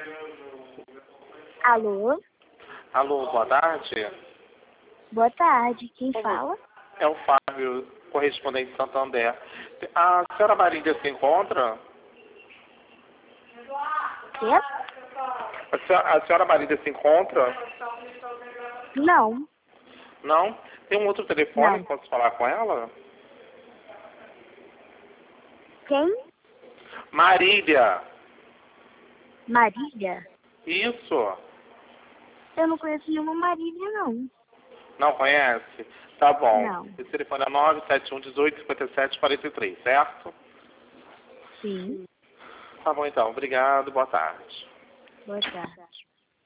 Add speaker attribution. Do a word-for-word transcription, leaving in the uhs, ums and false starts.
Speaker 1: Alô?
Speaker 2: Alô, boa tarde.
Speaker 1: Boa tarde. Quem fala?
Speaker 2: É o Fábio, correspondente de Santander. A senhora Marília se encontra?
Speaker 1: Quê?
Speaker 2: A senhora, a senhora Marília se encontra?
Speaker 1: Não.
Speaker 2: Não? Tem um outro telefone
Speaker 1: Não.
Speaker 2: que posso falar com ela?
Speaker 1: Quem?
Speaker 2: Marília.
Speaker 1: Marília?
Speaker 2: Isso.
Speaker 1: Eu não conheço nenhuma Marília, não.
Speaker 2: Não conhece? Tá bom.
Speaker 1: Não.
Speaker 2: Esse telefone é nove sete um, dezoito, cinquenta e sete, quarenta e três, certo?
Speaker 1: Sim.
Speaker 2: Tá bom então. Obrigado. Boa tarde.
Speaker 1: Boa tarde.